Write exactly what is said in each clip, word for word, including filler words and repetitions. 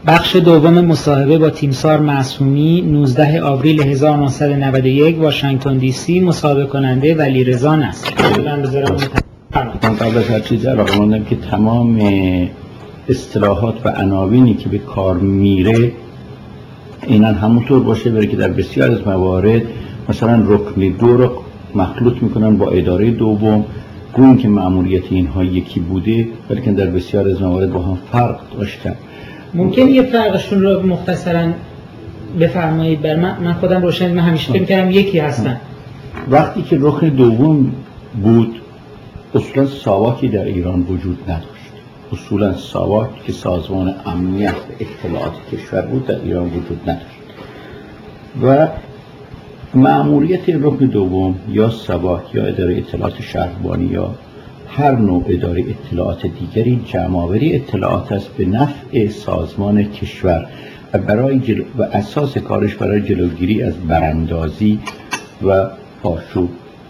بخش دوم مصاحبه با تیمسار معصومی نوزده آوریل هزار و نهصد و نود و یک واشنگتن دی سی. مصاحبه کننده ولیرضا نصر. من بذارم من قبل از هر چیز علاقه مندم که تمام اصطلاحات و عناوینی که به کار میره اینن همونطور باشه، برای که در بسیار از موارد مثلا رکن دو رو مخلوط میکنن با اداره دوم، گویی که مأموریت اینها یکی بوده ولی که در بسیار از موارد با هم فرق داشتن. ممکن یه فرقشون رو مختصرا بفرمایید؟ بر من من خودم روشن، من همیشه فکر می‌کردم یکی هستن. وقتی که رکن دوم بود اصولا ساواکی در ایران وجود نداشت. اصولا ساواک که سازمان امنیت و اطلاعات کشور بود در ایران وجود نداشت و مأموریت رکن دوم یا ساواک یا اداره اطلاعات شهربانی یا هر نوع اداره اطلاعات دیگری جمع‌آوری اطلاعات است به نفع سازمان کشور و برای جلو و اساس کارش برای جلوگیری از براندازی و پاشوب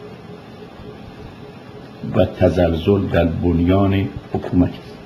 و تزلزل در بنیان حکومت است.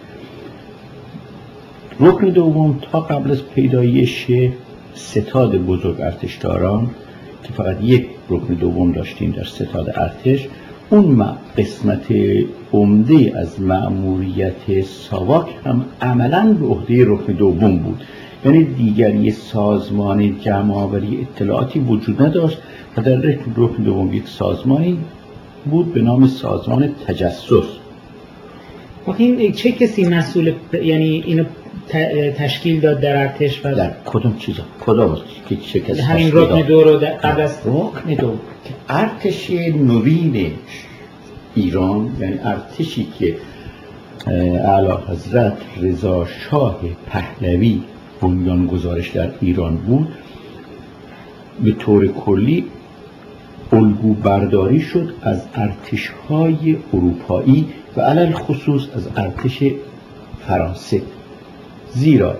رکن دوم تا قبل از پیدایش ستاد بزرگ ارتشداران که فقط یک رکن دوم داشتیم در ستاد ارتش، اون قسمت عمده از مأموریت ساواک هم عملاً به عهده رکن دوم بود. یعنی دیگر یک سازمان جمع‌آوری اطلاعاتی وجود نداشت و در رکن دوم یک سازمانی بود به نام سازمان تجسس. این چه کسی مسئول یعنی اینو تشکیل داد در ارتش و در کدوم چیزا؟ کدام که چه کسی همین رکن دو رو قبل از رکن دو که ارتش نوین ایران، یعنی ارتشی که اعلی حضرت رضا شاه پهلوی بنیانگذارش در ایران بود، به طور کلی الگو برداری شد از ارتش‌های اروپایی و علل خصوص از ارتش فرانسه، زیرا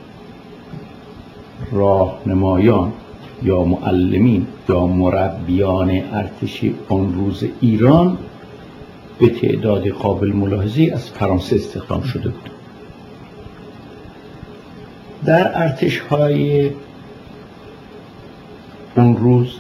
راهنمایان یا معلمین یا مربیان ارتش آن روز ایران به تعداد قابل ملاحظه‌ای از فرانسه استخدام شده بود. در ارتش‌های اون روز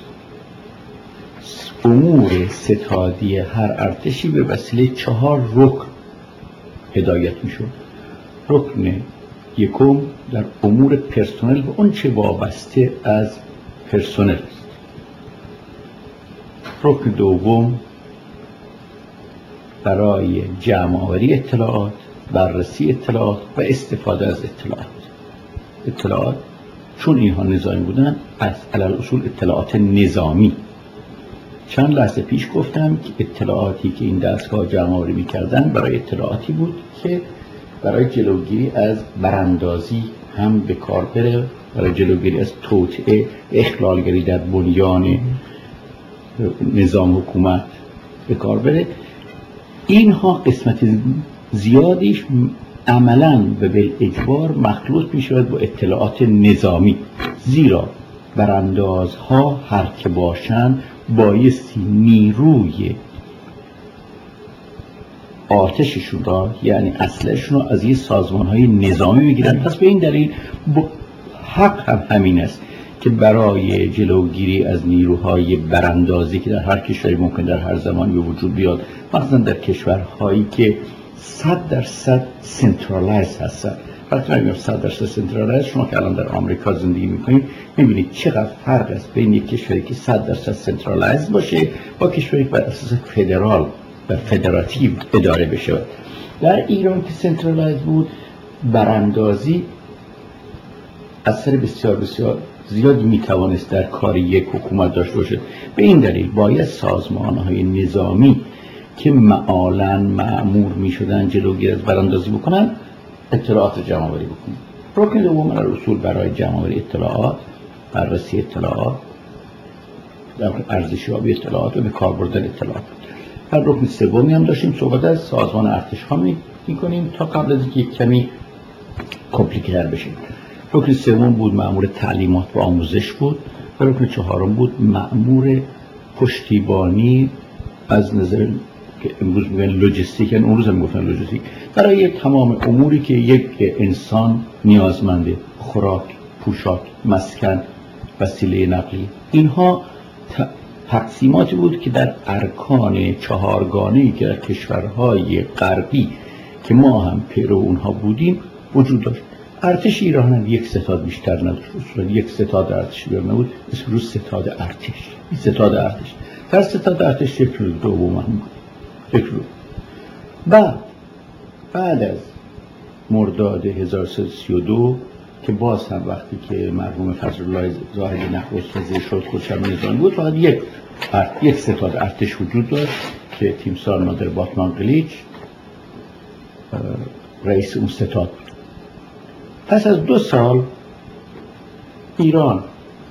امور ستادی هر ارتشی به وسیله چهار رکن هدایت می‌شد. رکن یکم در امور پرسنل و اون چه وابسته از پرسنل است. رکن دوم برای جمع‌آوری اطلاعات، بررسی اطلاعات و استفاده از اطلاعات. اطلاعات چون اینها نظامی بودن از علل اصول اطلاعات نظامی. چند لحظه پیش گفتم که اطلاعاتی که این دستگاه جمع‌آوری می‌کردن برای اطلاعاتی بود که برای جلوگیری از براندازی هم به کار بره، برای جلوگیری از توطئه اخلالگری در بنیان نظام حکومت به کار بره. اینها قسمت زیادیش عملاً و بالاجبار مخلوط می شود با اطلاعات نظامی، زیرا براندازها هر که باشند بایستی نیروی آتششون را یعنی اسلحه‌شون را از این سازمان‌های نظامی بگیرن. پس به این دلیل حق هم همین است که برای جلوگیری از نیروهای براندازی که در هر کشوری ممکن در هر زمانی به وجود بیاد، مثلا در کشورهایی که صد درصد سنترالایز هستن. وقتی میگم صد درصد سنترالایز، شما که الان در آمریکا زندگی میکنید میبینید چقدر فرق است بین یک کشوری که صد درصد سنترالایز باشه با کشوری که بر اساس فدرال و فدراتیو اداره بشه. در ایران که سنترالایز بود، براندازی اثر بسیار بسیار زیادی میتوانست در کار یک حکومت داشته باشد. به این دلیل باید سازمان‌های نظامی که معالاً مأمور میشدن جلوگیری از براندازی بکنن اطلاعات جمع‌آوری بکنن. رکن دوم در اصول برای جمع‌آوری اطلاعات، بررسی اطلاعات، ارزشیابی اطلاعات و به کار بردن اطلاعات. در رکن سومی هم داشتیم صحبت از سازمان ارتش‌ها می‌کنیم تا قبل از اینکه کمی کمپلیک‌تر بشه. رکن سوم بود مأمور تعلیمات و آموزش بود و رکن چهارم بود مأمور پشتیبانی از نظر که امروز میگن لوجستیک، یعنی اون روز هم گفتن لوجستیک، برای تمام اموری که یک انسان نیازمنده، خوراک، پوشاک، مسکن، وسیله نقلی. اینها تقسیماتی بود که در ارکان چهارگانه‌ای که در کشورهای غربی که ما هم پیرو اونها بودیم وجود داشت. ارتش ایران هم یک ستاد بیشتر نداشت، اصولا یک ستاد ارتش بیار نبود، اسم روز ستاد ارتش. این ستاد ارتش در ستاد ارتش یک روز دوم هم بود، یک روز. بعد بعد از مرداد هزار و سیصد و سی و دو که باز هم وقتی که مرحوم فضلالله زاهدی نخست وزیر شد خودشم نظامی بود، فقط یک یک ستاد ارتش وجود داشت که تیمسار نادر باتمان قلیچ رئیس اون ستاد بود. پس از دو سال ایران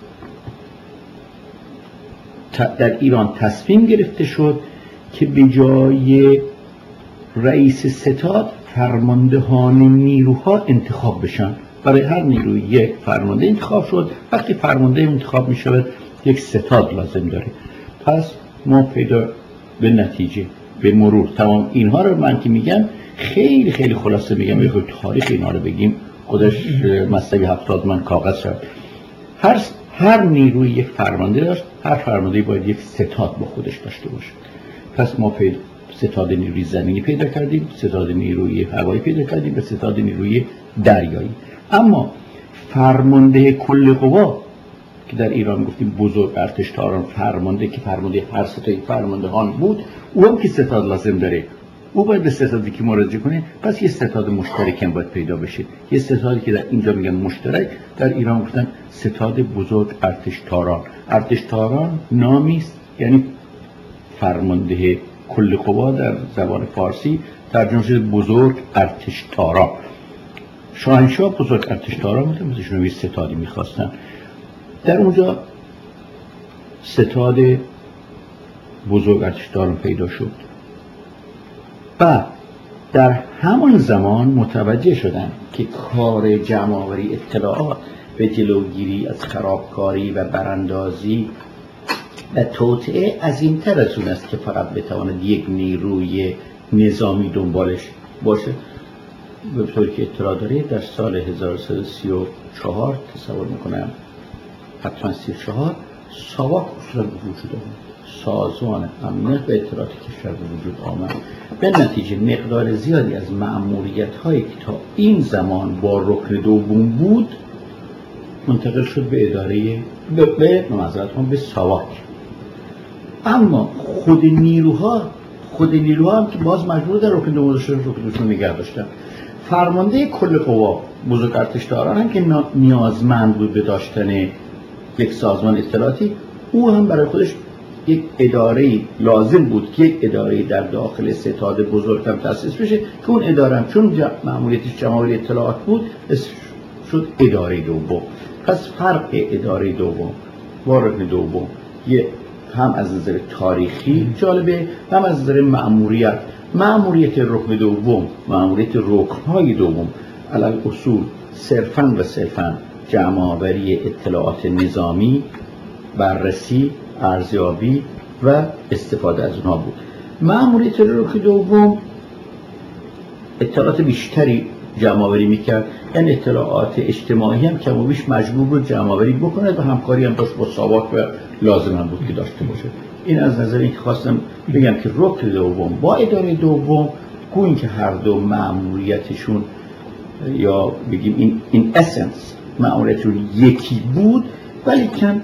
در ایران تصمیم گرفته شد که به جای رئیس ستاد فرماندهان نیروها انتخاب بشن. برای هر نیروی یک فرمانده انتخاب شد. وقتی فرمانده انتخاب می شود یک ستاد لازم داره. پس ما پیدا به نتیجه به مرور تمام اینها رو من که میگم خیلی خیلی خلاصه میگم، یه تاریخ اینا رو بگیم خودش مسئله هفتاد من کاغذ شد. هر هر نیروی یک فرمانده داشت، هر فرمانده باید یک ستاد با خودش داشته باشه. پس ما پیدا ستاد نیروی زمینی پیدا کردیم، ستاد نیروی هوایی پیدا کردیم و ستاد نیروی دریایی. اما فرمانده کل قوا که در ایران گفتیم بزرگ ارتشتاران فرمانده که فرمانده هر ستای فرماندهان بود، او هم که ستاد لازم داره، او باید به ستادی که مراجعه کنه. پس یه ستاد مشترک هم باید پیدا بشه. یه ستادی که در اینجا میگن مشترک، در ایران گفتن ستاد بزرگ ارتشتاران. ارتشتاران نامی است، یعنی فرمانده کل قوا در زبان فارسی ترجمه شده بزرگ ارتشتاران. شاهنشاه بزرگ ارتشتاران بودن، مثلشون یه ستادی میخواستن. در اونجا ستاد بزرگ ارتشتاران پیدا شد. بعد در همان زمان متوجه شدن که کار جمع‌آوری اطلاعات به جلوگیری از خرابکاری و براندازی و توطئه عظیم‌تر از اون است که فقط بتواند یک نیروی نظامی دنبالش باشه. به طوری که اطلاع داره در سال هزار و سیصد و سی و چهار تصور میکنم حتما سی و چهار ساواک اصلا وجود آمد، سازمان امنیت و اطلاعات کشور به وجود آمد. به نتیجه مقدار زیادی از مأموریت هایی که تا این زمان با رکن دوم بود منتقل شد به اداره به به معذرت به ساواک. اما خود نیروها خود نیروها هم که باز مجبور در رکن دوم داشتن، رکن دوم نگه داشتن. فرمانده کل قوا بزرگ ارتشتاران هم که نیازمند بود به داشتن یک سازمان اطلاعاتی، او هم برای خودش یک اداره لازم بود که یک اداره در داخل ستاد بزرگ هم تأسیس بشه که اون اداره هم چون مأموریتش جمع‌آوری اطلاعات بود شد اداره دوم. پس فرق اداره دوم با رکن دوم یه هم از نظر تاریخی جالبه، هم از نظر مأموریت. مأموریت رکن دوم، مأموریت رکن‌های دوم علی اصول صرفاً و صرفاً جمع‌آوری اطلاعات نظامی، بررسی، ارزیابی و استفاده از اونها بود. مأموریت رکن دوم اطلاعات بیشتری جمع‌آوری میکرد، یعنی اطلاعات اجتماعی هم کم و بیش مجبور بود جمع‌آوری بکنه و همکاری هم داشت با ساواک و لازم هم بود که داشته باشه. این از نظر اینکه خواستم بگم که رکن دوم با اداره دوم گویی که هر دو مأموریتشون یا بگیم این این اسنس مأموریتشون یکی بود، ولی کم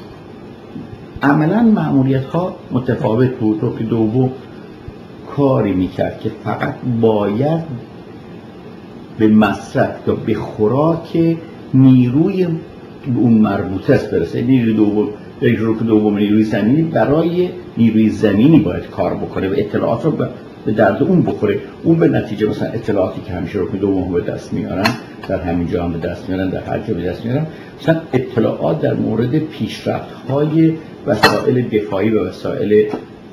عملاً مأموریت‌ها متفاوت بود. رکن دوم کاری میکرد که فقط باید به مصرف یا به خوراک نیروی اون مربوط است برسه. نیروی دوم یک رکن دوم نیروی زمینی برای نیروی زمینی باید کار بکنه و اطلاعات رو به درد اون بخوره. اون به نتیجه مثلا اطلاعاتی که همیشه رکن دوم به دست میارن در همین جا هم به دست میارن، در هر جا به دست میارن، مثلا اطلاعات در مورد پیشرفت‌های وسایل دفاعی و وسایل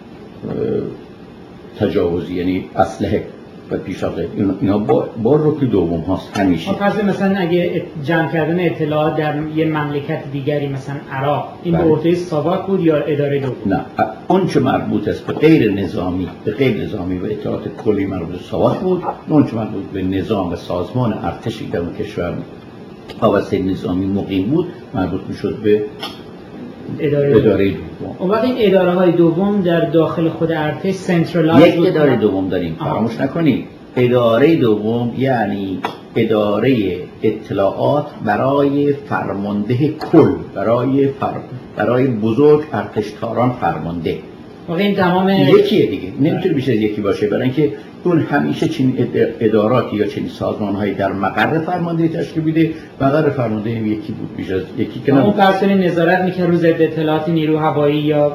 تجاوزی یعنی اسلحه و پیشرفت اینا با با رکن دوم هاست همیشه. پس مثلا اگه جمع کردن اطلاعات در یه مملکت دیگری مثلا عراق این به عهده ساواک بود یا اداره دوم؟ نه، اون چه مربوط است به غیر نظامی به غیر نظامی و اطلاعات کلی مربوط به ساواک بود، اون چه مربوط به نظام و سازمان ارتشی در اون کشور وابسته نظامی مقیم بود مربوط میشد به اداره, اداره دوم. اون وقت این اداره های دوم در داخل خود ارتش سنترالایز یک اداره دوم داریم، فراموش نکنید. اداره دوم یعنی اداره اطلاعات برای فرمانده کل، برای فر... برای بزرگ ارتشتاران فرمانده. واقعا این تمام یکیه دیگه، نمیتونه بیشتر از یکی باشه، برای اینکه اون همیشه چنین اداراتی یا چنین سازمان‌هایی در مقر فرماندهی تشکیل میده. مقر فرماندهی یکی بود، بیش از یکی که اون پرسنل نظارت میکنه رو ضد اطلاعات نیرو هوایی یا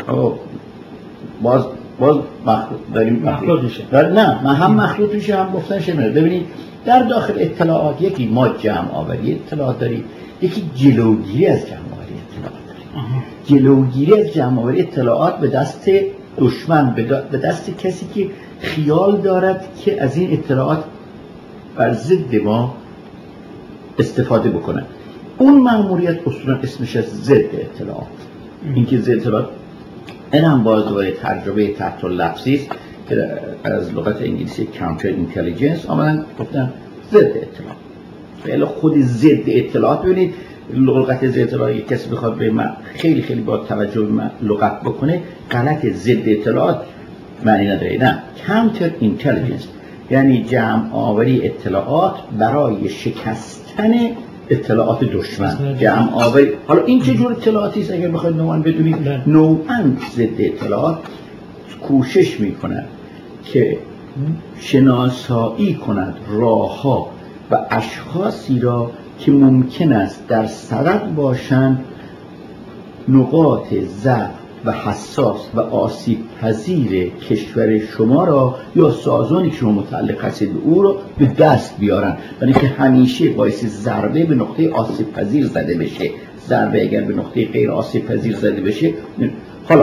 باز باز مخلوط داریم مخلوط میشه. نه من هم مخلوط میشه هم گفتن شنه. ببینید در داخل اطلاعات یکی ما جمع آوری اطلاعات داریم، یکی جلوگیری از جمع آوری اطلاعات داریم. جلوگیری از جمع آوری اطلاعات به دست دشمن، به دست کسی که خیال دارد که از این اطلاعات بر ضد ما استفاده بکنه. اون مأموریت اصولا اسمش از ضد اطلاعات. اینکه ضد اطلاعات این هم باز دوباره ترجمه تحت لفظی است که از لغت انگلیسی کانتر اینتلیجنس آمدن گفتن ضد اطلاعات. خیلی خود ضد اطلاعات، ببینید لغت ضد اطلاعات کسی بخواد به من خیلی خیلی با توجه به من لغت بکنه غلط. ضد اطلاعات معنی نداره، نه، کانتر اینتلیجنس یعنی جمع آوری اطلاعات برای شکستن اطلاعات دشمن. جمع آوری، حالا این چه جور اطلاعاتی است اگر بخواید نوعاً بدونید؟ نوعاً ضد اطلاعات کوشش می‌کند که شناسایی کند راه‌ها و اشخاصی را که ممکن است در صدد باشند نقاط ضعف و حساس و آسیب پذیر کشور شما را یا سازمانی که شما متعلق هستید به او را به دست بیارن، برای که همیشه باعث ضربه به نقطه آسیب پذیر زده بشه. ضربه اگر به نقطه غیر آسیب پذیر زده بشه، حالا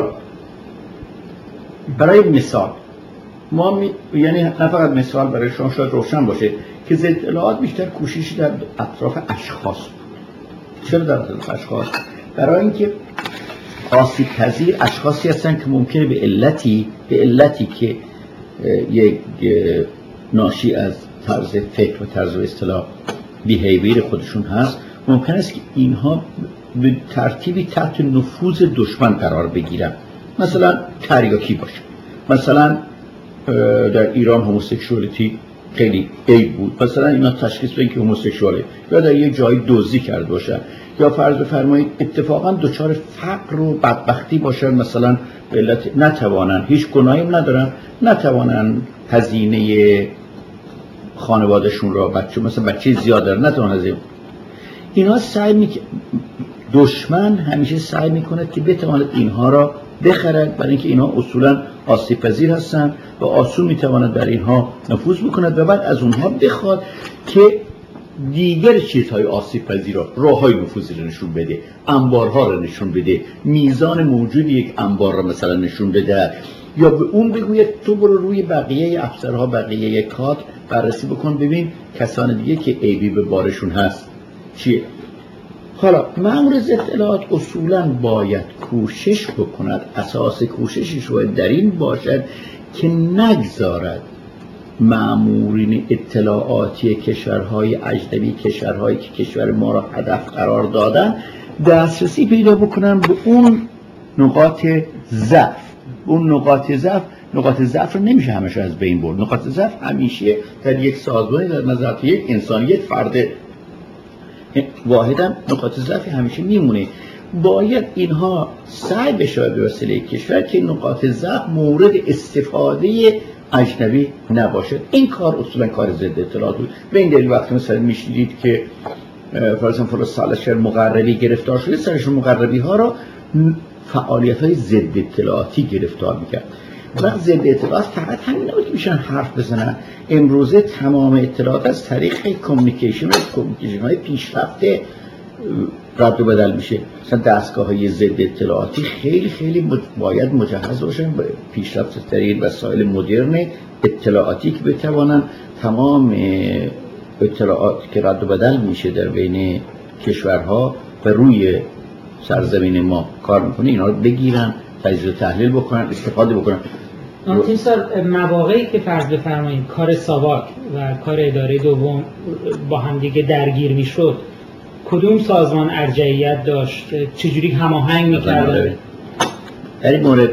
برای مثال ما می... یعنی نه فقط مثال برای شما شاید روشن باشه که ضد اطلاعات بیشتر کوششی در اطراف اشخاص بود. چرا در اطراف اشخاص؟ برای اینکه آسیب پذیر اشخاصی هستن که ممکنه به علتی به علتی که یک ناشی از طرز فکر و طرز و اصطلاح بیهیویر خودشون هست، ممکن است که اینها به ترتیبی تحت نفوذ دشمن قرار بگیرن. مثلا تریاکی باشه، مثلا در ایران هموسکشوالیتی خیلی عیب بود، مثلا اینا تشخیص بدن که هموسکشواله، یا در یک جایی دزدی کرده باشن، یا فرض بفرمایید اتفاقا دچار فقر و بدبختی باشن، مثلا به علت نتوانن، هیچ گناهی هم ندارن، نتوانن هزینه خانوادهشون را، بچه مثلا بچه زیاد دارن نتوانن هزینه، اینا سعی میکنه، دشمن همیشه سعی میکنه که بتواند اینها را بخرد، برای اینکه اینها اصولا آسیب پذیر هستند و آسون میتواند در اینها نفوذ بکند و بعد از اونها بخواد که دیگر چیزهای آسیب پذیر را، راههای نفوذی را نشون بده، انبارها را نشون بده، میزان موجود یک انبار را مثلا نشون بده، یا به اون بگوید تو برو روی بقیه افسرها، بقیه کادر بررسی بکن ببین کسان دیگه که عیبی به بارشون هست چیه. حالا مأمور ضد اطلاعات اصولاً باید کوشش بکند، اساس کوششش باید در این باشد که نگذارد مأمورین اطلاعاتی کشورهای اجنبی، کشورهایی که کشور ما را هدف قرار دادن، دسترسی پیدا بکنن به اون نقاط ضعف. اون نقاط ضعف نقاط ضعف رو نمیشه همش از بین برد. نقاط ضعف همیشه در یک سازمانی، در نظر یک انسان، یک فرد واحدم نقاط ضعف همیشه میمونه. باید اینها سعی بشه به وسیله کشور که نقاط ضعف مورد استفاده اجنبی نباشه. این کار اصولا کار ضد اطلاعات بود. به این دلیل وقتی مثلا میشنیدید که فرضاً فلان سالشهر مقربی گرفتار شده، سرشون مقربی ها را فعالیت های ضد اطلاعاتی گرفتار میکرد. وقت ضد اطلاعات فقط همین نبود که میشن حرف بزنن. امروزه تمام اطلاعات از طریق کمیونیکیشن و کمیونیکیشن های پیشرفته رد و بدل میشه. مثلا دستگاه های ضد اطلاعاتی خیلی خیلی باید مجهز باشن به پیشرفت ترین وسایل مدرن اطلاعاتی که بتوانن تمام اطلاعات که رد و بدل میشه در بین کشورها و روی سرزمین ما کار میکنه اینا رو بگیرن، تجزیه و تحلیل بکنن، استفاده بکنن. این سال مواقعی که فرض بفرمایید کار ساواک و کار اداره دوم با هم دیگه درگیر میشد، کدوم سازمان ارجحیت داشت؟ چجوری هماهنگ می‌کردن؟ در این مورد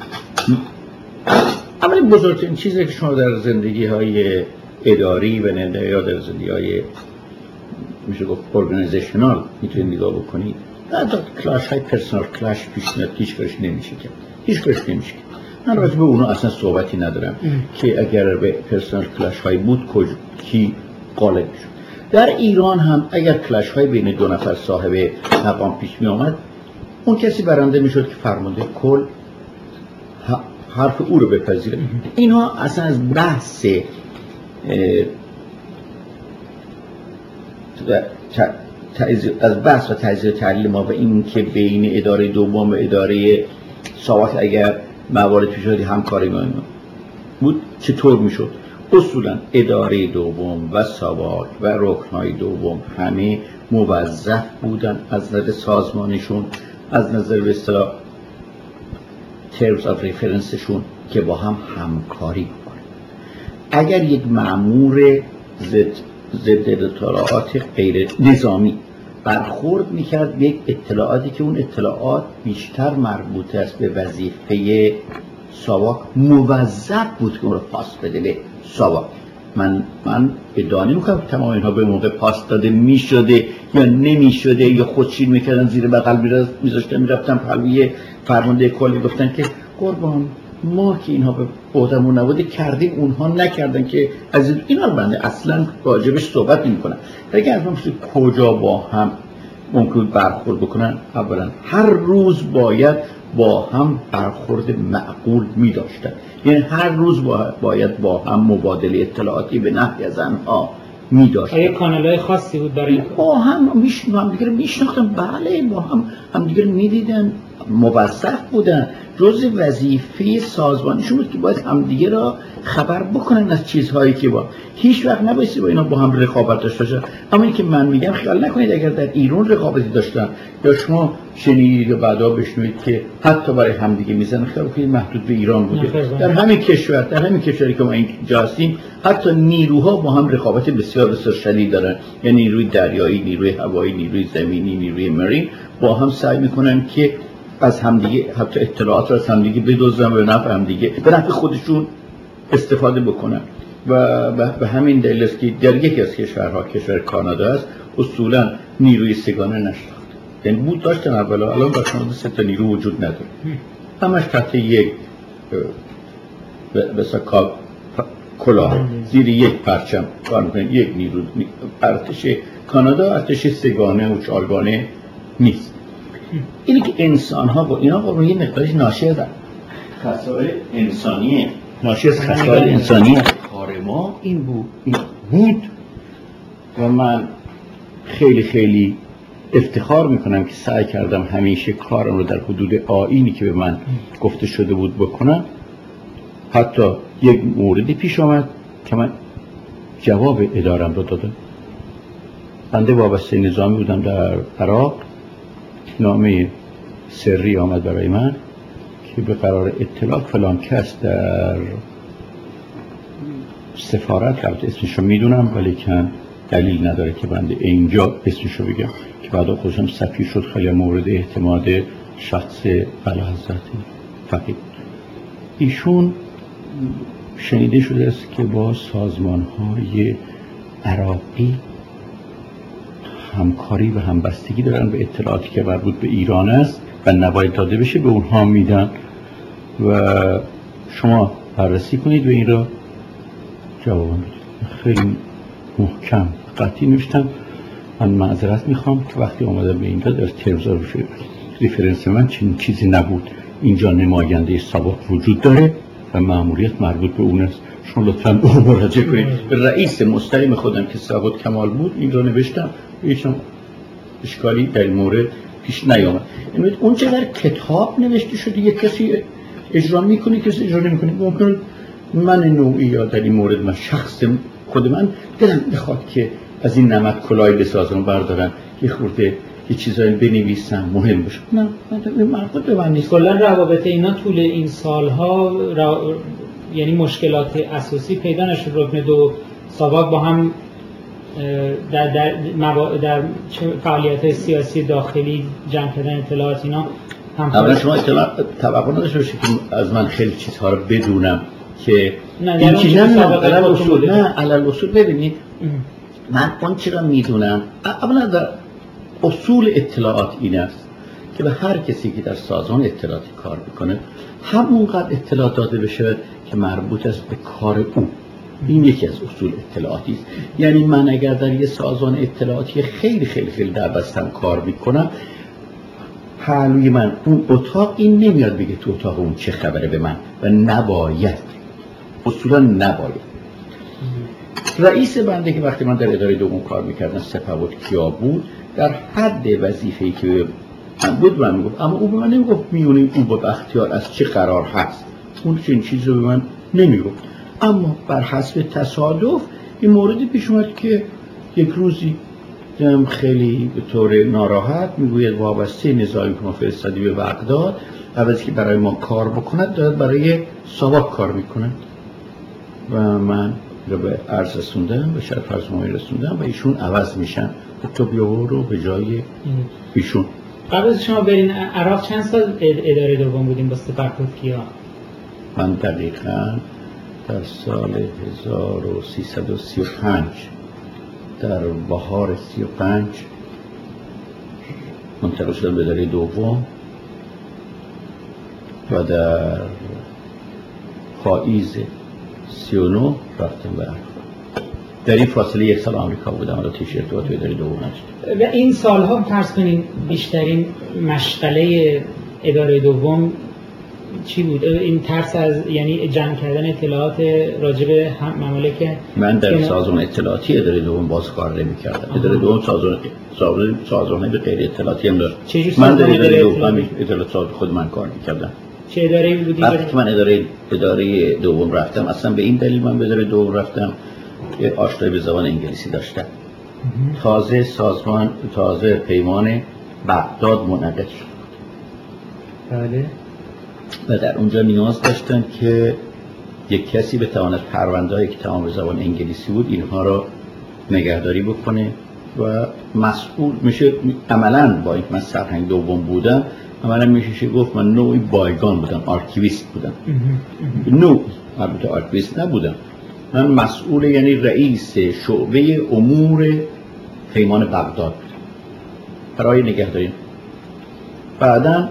اولین بزرگترین چیزی که شما در زندگی‌های اداری و نه یا در زندگی‌های میشه گفت ارگانیزیشنال میتونید نگاه بکنید، حتی کلاش های پرسونال کلاش پیش میاد، هیچ کارش نمیشه کرد، هیچ کارش نمیشه کرد. من راجع به اونها اصلا صحبتی ندارم ام. که اگر به پرسونال کلاش های بود کج کی غالب شد. در ایران هم اگر کلاش های بین دو نفر صاحب مقام پیش می آمد، اون کسی برنده میشد که فرمانده کل حرف او رو بپذیره. اینها اصلا از بحث از بحث و تجزیه و تحلیل ما و این که بین اداره دوم و اداره ساواک اگر موارد پیش اومد همکاری ما بود چطور میشد؟ اصولا اداره دوم و ساواک و رکنهای دوم همه موظف بودن از نظر سازمانشون، از نظر به اصطلاح terms of referenceشون که با هم همکاری کنن. اگر یک مأمور ضد ضد اطلاعات غیر نظامی برخورد میکرد به یک اطلاعاتی که اون اطلاعات بیشتر مربوط است به وظیفه ساواک، موظف بود که اون رو پاس بده به ساواک. من من ادعا نمی‌کنم تمام اینها به موقع پاس داده میشده یا نمیشده یا خودشین میکردن زیر بغل میذاشتن میرفتن پلوی فرمانده کل گفتن که قربان ما که اینها به عهدمون نبوده کردیم، اونها نکردن که از اینا رو بنده اصلا راجبش صحبت نمی‌کنم. اگه از من کجا با هم ممکن برخورد بکنن، اولا هر روز باید با هم برخورد معقول می داشتن، یعنی هر روز باید با هم مبادله اطلاعاتی به نحوی از آنها می داشتن. آیا کانال‌های خاصی بود برای با هم میشناختن، هم دیگر میشناختن، بله با هم هم دیگر میدیدن، موظف بودن، جزء وظیفه سازمانیشون بود که باید همدیگه را خبر بکنن از چیزهایی که با هیچ وقت نبایستی با اینا با هم رقابت داشته باشن. اما این که من میگم خیال نکنید اگر در ایران رقابتی داشتن یا شما شنیدید یا بعدا بشنوید که حتی برای همدیگه میزنن، خیال کنید محدود به ایران بوده. در همین کشور در همین کشوری که ما اینجا هستیم حتی نیروها با هم رقابت بسیار بسیار شدید دارن، یعنی نیروی دریایی، نیروی هوایی، نیروی زمینی، نیروی مرین با هم سعی میکنن که از همدیگه حتی اطلاعات را از همدیگه بدزدن و به نفع همدیگه به نفع خودشون استفاده بکنن. و به همین دلیل است که در یکی از کشورها، کشور کانادا است، اصولا نیروی سگانه نشناخته. یعنی بود داشتن اولا، الان در کانادا سه تا نیرو وجود نداره، همش تحت یک بسا کلاه زیر یک پرچم کار میکنن. یک نیرو ارتش کانادا ارتش سگانه و چارگانه نیست. اینی که انسان ها با اینا با یه مقدارش ناشی از خصائل انسانیه، ناشی از خصائل انسانیه. کار ما این بود این بود و من خیلی خیلی افتخار میکنم که سعی کردم همیشه کارم رو در حدود آیینی که به من گفته شده بود بکنم. حتی یک موردی پیش آمد که من جواب ادارم رو دادم. بنده وابسته نظامی بودم در عراق، نامه سری آمد برای من که به قرار اطلاع فلان کس در سفارت، البته اسمشو میدونم ولی کن دلیل نداره که بنده اینجا اسمشو بگم که بعدا خودشم سفیر شد، خیلی مورد اعتماد شخص اعلیحضرت فقید. ایشون شنیده شده است که با سازمان‌های عراقی همکاری و همبستگی دارن به اطلاعاتی که مربوط به ایران است و نباید داده بشه به اونها میدن و شما بررسی کنید و این را جواب میدید. خیلی محکم قطعی نوشتم من معذرت میخوام که وقتی آمدم به اینجا در terms of reference من چنین چیزی نبود. اینجا نماینده ساواک وجود داره و مأموریت مربوط به اون است. شما لطفاً به اون مراجعه کنید. به رئیس مستقیم خودم که سعادت کمال بود این را نوشتم، هیچ اشکالی در این مورد پیش نیامد. یعنی اون چه در کتاب نوشته شده یک کسی اجرا میکنه کسی اجرا نمیکنه. ممکن من نوعی یا در این مورد من شخص خود من دلم بخواد که از این نمک کلاهی بسازم بردارم یه خورده یه چیزایی بنویسم مهم باشه. نه من مربوط به من نیست. کلا روابط اینا طول این سالها را... یعنی مشکلات اساسی پیدا نشد. رکن دو ساواک با هم در در, مبا... در فعالیت سیاسی داخلی جمع کردن اطلاعات اینا هم اولا شما اطلاع توقع نداشته باشید که از من خیلی چیزها رو بدونم که این چیز نه نه علل اصول نه علل اصول ببینید ام. من اون چرا میدونم اولا در اصول اطلاعات این است که به هر کسی که در سازمان اطلاعاتی کار میکنه همونقدر اطلاعات داده بشه که مربوط است به کار او. این یکی از اصول اطلاعاتی است. یعنی من اگر در یه سازمان اطلاعاتی خیلی خیلی خیلی در بستم کار میکنم، پهلوی من اون اتاق این نمیاد بگه تو اتاق اون چه خبره به من و نباید، اصولا نباید. رئیس بنده که وقتی من در اداره دوم کار میکردم سپهبد کیا بود، در حد وظیفه‌ای که من بود من میگفت، اما او به من نمیگفت میونه او با بختیار از چه قرار هست، اون چنین چیزی رو به من نمیگفت. اما بر حسب تصادف این موردی پیش اومد که یک روزی خیلی به طور ناراحت میگوید وابسته نظامی که ما فرستادی به بغداد، عوضی که برای ما کار بکند دارد برای ساواک کار میکنند و من رو به عرض رسوندم، به شرف فرزمانی رسوندم و ایشون عوض میشن تو بیاور رو به جای ایشون. قبل از شما برین عراق چند سال اداره دوم بودیم با سپهبد کیا؟ من دقیقاً در سال هزار و سیصد و سی و پنج در بهار سی و پنج منتقل شدم به اداره دوم و در پاییز سی و نه رفتم به عراق. در این فاصله یک سال آمریکا بودم و تیش ارتباط به اداره دوم نشد. و این سالها فرض کنین بیشترین مشغله اداره دوم چی بود؟ این ترس از یعنی جمع کردن اطلاعات راجع به ممالک. من در سازمان اطلاعاتی اداره دوم باز کار نمی‌کردم. اداره دوم سازمان سازمان سازمان غیر اطلاعاتی هم داشت. من در اداره دوم اطلاعات خود من کار می‌کردم. چه اداره‌ای بودی؟ وقتی که من اداره اداره دوم رفتم، اصلا به این دلیل من به اداره دوم رفتم که آشنایی به زبان انگلیسی داشتم. تازه سازمان تازه پیمان بغداد منعقد شد. بله. و در اونجا نیاز داشتن که یک کسی بتواند پرونده‌ای که تمام به زبان انگلیسی بود اینها را نگهداری بکنه و مسئول میشه. عملاً با اینکه من سرهنگ دوم بودم، عملاً میشه گفت من نوعی بایگان بودم، آرکیویست بودم. نوع البته آرکیویست نبودم، من مسئول یعنی رئیس شعبه امور پیمان بغداد بودم برای نگهداری. بعداً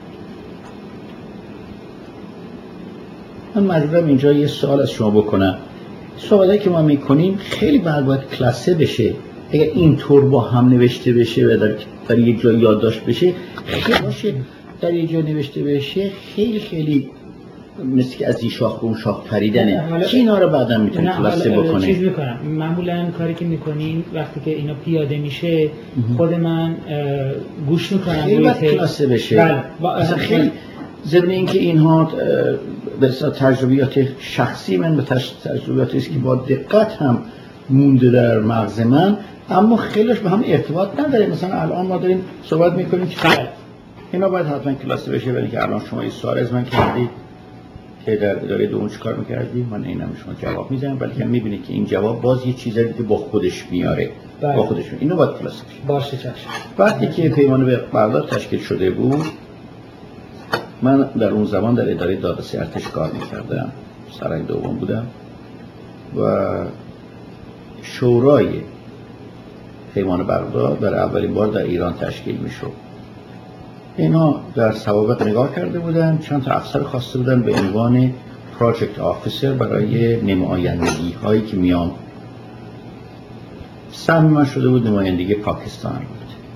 من مجبورم اینجا یه سوال از شما بکنم. سوالی که ما میکنیم خیلی باید باید کلاسه بشه. اگر اینطور با هم نوشته بشه و در, در یک جای یادداشت بشه خیلی باشه، در یک جای نوشته بشه خیلی خیلی مثل که از این شاخ به اون شاخ پریدنه. چی اینا رو بعدا میتونه کلاسه بکنه؟ چیز میکنم معمولا کاری که میکنین وقتی که اینا پیاده میشه خود من گوش میکنم خیلی باید کلاسه بشه. بله. خیلی ضمن اینکه اینها به تجربیات شخصی من به تجربیاتی است که با دقت هم مونده در مغز من، اما خیلیش به هم ارتباط نداره. مثلا الان ما داریم صحبت میکنیم که خیلی اینا باید حتما کلاسه بشه، ولی که الان شما این سوال از من کردید که در اداره دوم چیکار میکردی، من اینم شما جواب میدم، بلکه میبینید که این جواب باز یه چیزی که با خودش میاره. بله. با خودش میاره. اینو باید کلاسه بشه. باشه چشم. وقتی که پیمان بغداد تشکیل شده بود، من در اون زمان در اداره دادرسی ارتش کار میکردم، سرهنگ دوم بودم و شورای پیمان بغداد برای اولین بار در ایران تشکیل میشد. اینا در سوابق نگاه کرده بودن، چند تا افسر خواسته بودن به عنوان پراجکت آفیسر برای نمایندگی هایی که میان. سهم من شده بود نمایندگی پاکستان بود.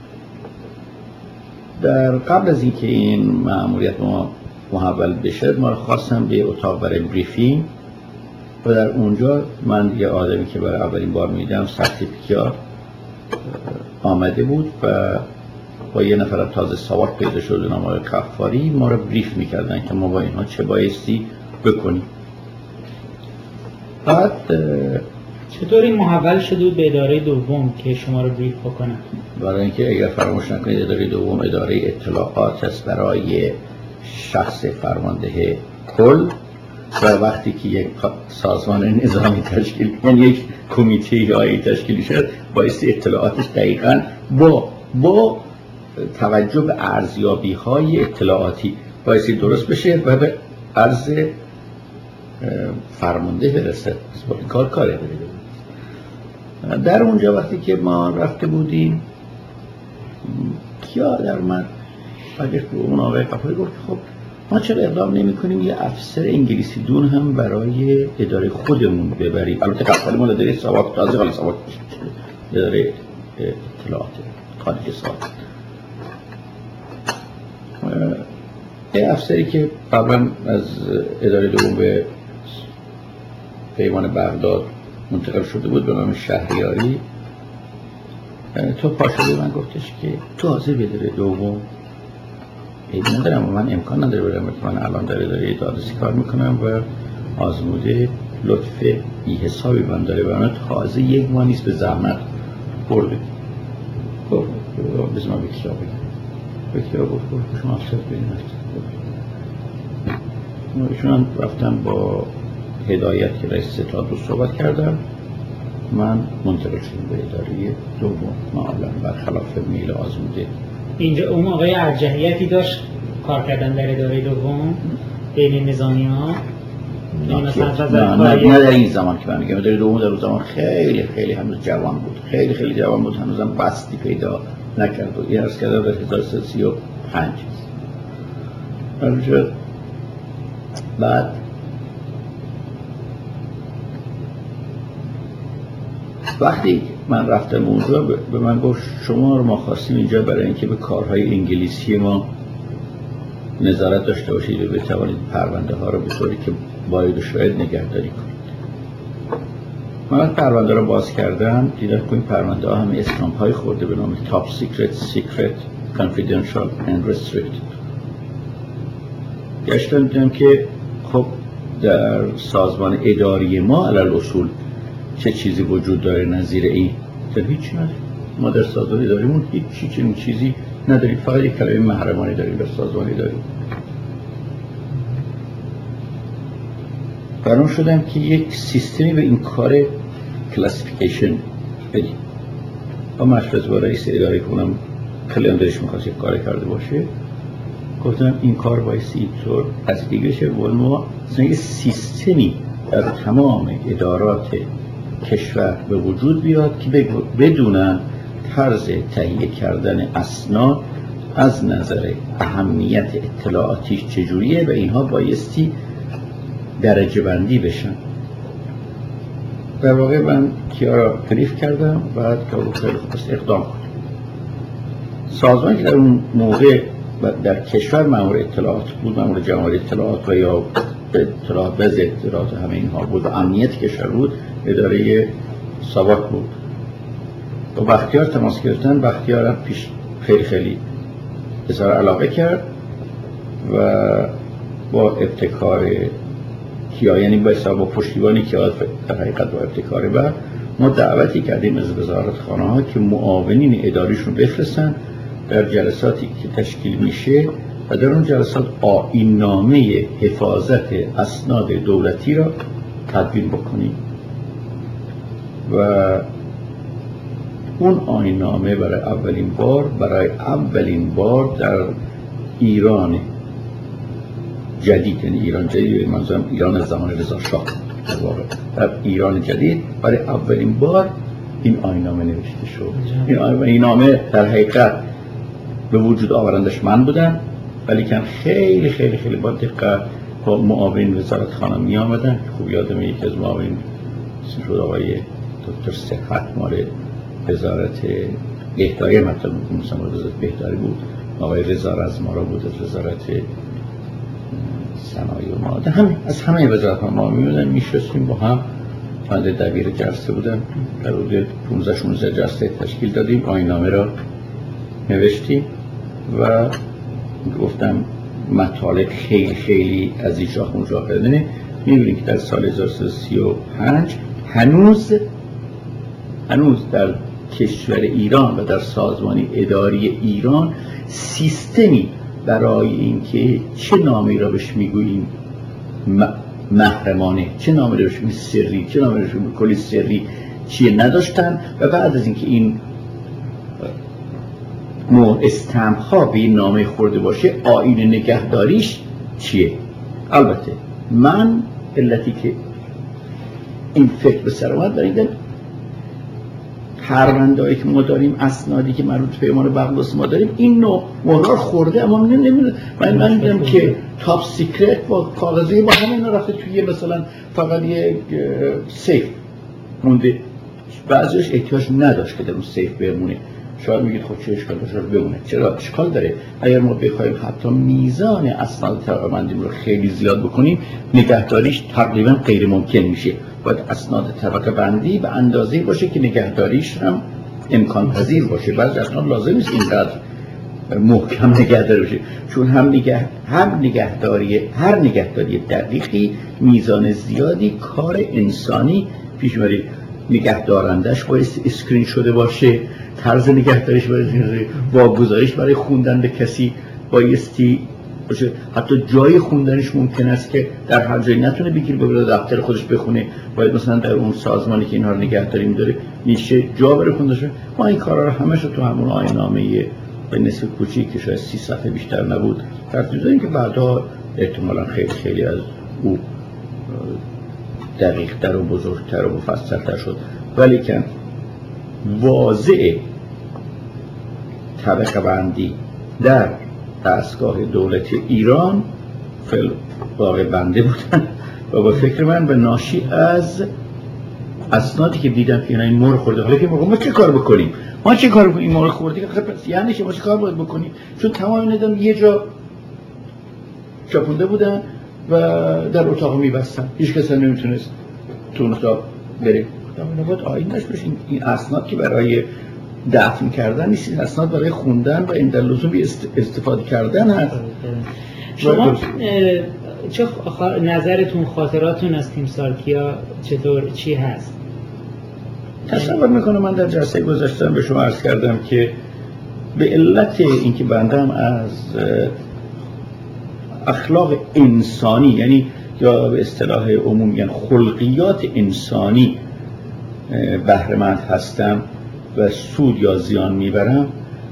در قبل از اینکه این مأموریت ما محول بشه، ما رو خواستم به اتاق برای بریفینگ و در اونجا من یه آدمی که برای اولین بار میدم سرتیفیکیار آمده بود و با یه نفر تازه ساواک پیدا شده نام آقای قفاری ما رو بریف میکردن که ما با اینها چه بایستی بکنیم. بعد چطور این محول شده به اداره دوم که شما رو بریف بکنن؟ برای اینکه اگر فراموش نکنید اداره دوم اداره اطلاعات است برای شخص فرمانده کل و وقتی که یک سازمان نظامی تشکیل، یعنی یک کمیته یا تشکیل شد، باعث اطلاعاتش دقیقاً با با توجه به ارزیابی های اطلاعاتی باعث درست بشه و به عرض فرمانده برسه. با این کار کاره برید. در اونجا وقتی که ما رفته بودیم، کیا در من اگر اون آقای قفاری گفت خب ما چرا اقدام نمی کنیم یه افسر انگلیسی دون هم برای اداره خودمون ببریم. البته قفاری ما اداره سواد تازه حالا سواد اداره اطلاعات خارج سواد، یه افسری که قبلا از اداره دوم به پیمان بغداد منتقل شده بود به نام شهریاری، تو پاشده من گفتش که تو حاضر به اداره دوم؟ ایدی ندارم و من امکان نداره برم، من الان در اداره دادرسی کار میکنم و آزموده لطف بی حسابی من داره و من تازه یک ماه نیست به زحمت برده. گفت بزن من به کیا بگم، به کیا گفت گفت شما افسر بگیم ایشون رفتم با هدایت که رئیس ستاد رو صحبت کردم، من منتقل شدم به اداره دوم معاملا برخلاف میل آزموده. اینجا اون آقای ارجحیتی داشت کار کردن در اداره دوم بین نظامی ها؟ نه نه در این زمان که من میگم اداره دوم در اون زمان خیلی خیلی هنوز جوان بود، خیلی خیلی جوان بود، هنوزم بستی پیدا نکرد بود. این عرض کرده در هزار و سیصد و سی و پنج. بعد وقتی من رفتم اونجا به من گفت شما رو ما خواستیم اینجا برای اینکه به کارهای انگلیسی ما نظارت داشته باشید و بتوانید پرونده ها رو به طوری که باید و شاید نگهداری کنید. من پرونده رو باز کردم، دیدم که این پرونده ها همه استامپ های خورده به نام Top Secret, Secret, Confidential and Restricted. گشتم دیدم که خب در سازمان اداری ما علل اصول چه چیزی وجود داره نظیر این؟ در هیچ نداریم. ما در سازمان اداریمون هیچ چیزی چیزی نداریم، فقط یک کلمه محرمانه داریم در سازمان اداری. برام شدم که یک سیستمی به این کار کلاسیفیکیشن بدیم. با مشورت با رئیس اداره کنم کلندرش میخواست یک کار کرده باشه، گفتم این کار بایستی اینطور از دیگه بشه و ما یک سیستمی در تمام ادارات کشور به وجود بیاد که بدونن طرز تهیه کردن اسناد از نظر اهمیت اطلاعاتیش چجوریه و اینها بایستی درجه بندی بشن. در واقع من کیا را بریف کردم و بعد که خیلی خوب اقدام کنم. سازمان که در اون موقع در کشور مأمور اطلاعات بود، مأمور جمهوری اطلاعات و یا اطلاعات و اطلاعات همه اینها بود و امنیت کشور بود، اداره ساواک بود. با بختیار تماس گرفتن، بختیار هم پیش خیلی خیلی اظهار علاقه کرد و با ابتکار کیا، یعنی با حساب با پشتیبانی کیا در حقیقت با ابتکار بعد ما دعوتی کردیم از وزارت خانه ها که معاونین اداریشون بفرستن در جلساتی که تشکیل میشه و در اون جلسات آیین نامه حفاظت اسناد دولتی را تدوین بکنیم و اون آیین نامه برای اولین بار برای اولین بار در ایران جدید، یعنی ایران جدید منظورم ایران از زمان رضا شاه، در واقع در ایران جدید برای اولین بار این آیین نامه نوشته شد. این آیین نامه در حقیقت به وجود آورندش من بودم، ولی که خیلی خیلی خیلی با دقت با معاون وزارت خانه می آمدن. خوب یادم یکی از معاون شد آقای دکتر صحت مال وزارت بهداری، مطلب مثلا وزارت بهداری بود، آقای رضا رزمارا بود از وزارت صنایع و معادن. هم از همه وزارت ها ما می بودن، می شستیم با هم. بنده دبیر جلسه بودم، در حدود پانزده شانزده جلسه تشکیل دادیم، آیین نامه را نوشتیم و گفتم مطالب خیلی خیلی از این شاخ اون شاخ بدنه. می‌بینید که در سال هزار و سیصد و سی و پنج هنوز هنوز در کشور ایران و در سازمان اداری ایران سیستمی برای اینکه چه نامی را بهش میگوییم محرمانه، چه نامه‌نوشته سری، چه نامه‌نوشته کلی سری چیه نداشتن. و بعد از اینکه این نوع استمپ ها به این نامه خورده باشه، آیین نگهداریش چیه؟ البته من علتی که این فکر به سر اومد دارید پرونده‌ای که ما داریم، اسنادی که مربوط به پیمان بغداد ما داریم، این نوع مهر خورده، اما نمیدونم من من میگم که تاپ سیکرت با کاغذی با همین رفته توی مثلا فقط یه سیف مونده، بعضیش احتیاج نداشت که در اون سیف بمونه. شاید میگید خب چه اشکال داره بمونه؟ چرا اشکال داره؟ اگر ما بخوایم حتی میزان اسناد طبقه‌بندی رو خیلی زیاد بکنیم، نگهداریش تقریبا غیر ممکن میشه. باید اسناد طبقه بندی به اندازه‌ای باشه که نگهداریش هم امکان پذیر باشه. بعضی اسناد لازم نیست اینقدر محکم نگهداری بشه، چون هم نگه هم نگهداری هر نگهداری دقیقی میزان زیادی کار انسانی پیش میبره. نگهدارندش باید اسکرین شده باشه، طرز نگهداریش باید واگذاریش برای خوندن به کسی بایستی باشه، حتی جای خوندنش ممکن است که در هر جایی نتونه بگیر ببره دفتر خودش بخونه، باید مثلا در اون سازمانی که اینها رو نگهداری می‌داره میشه جا بره خوندنش. ما این کارا رو همش تو همون آیین‌نامه به نصف کوچیک که شاید سی صفحه بیشتر نبود ترتیب دادیم که بعدا احتمالاً خیلی خیلی از او دقیق‌تر و بزرگتر و مفصل‌تر شد. ولی که واضع طبقه بندی در دستگاه دولت ایران فعل واقع بنده بودن و با فکر من به ناشی از اسنادی که دیدم که اینا این مهر خورده. حالا که ما چه کار بکنیم؟ ما چه کار بکنیم؟ این مهر خورده خب یعنی که ما چه کار باید بکنیم؟ چون تمام اینا یه جا چاپونده بودن و در اتاق میبستن، هیچ کس نمیتونست تو اتاق بره. اینا باید آیینش بشه. این اسناد که برای دفن کردن نیست، این اسناد برای خوندن و این در لزومی استفاده کردن هست. شما چه نظرتون، خاطراتون از تیمسارکیا چطور چی هست؟ تصور میکنم من در جلسه گذاشتم به شما عرض کردم که به علت اینکه بندم از اخلاق انسانی، یعنی یا به اصطلاح عمومی یعنی خلقیات انسانی بهره‌مند هستم و سود یا زیان میبرم،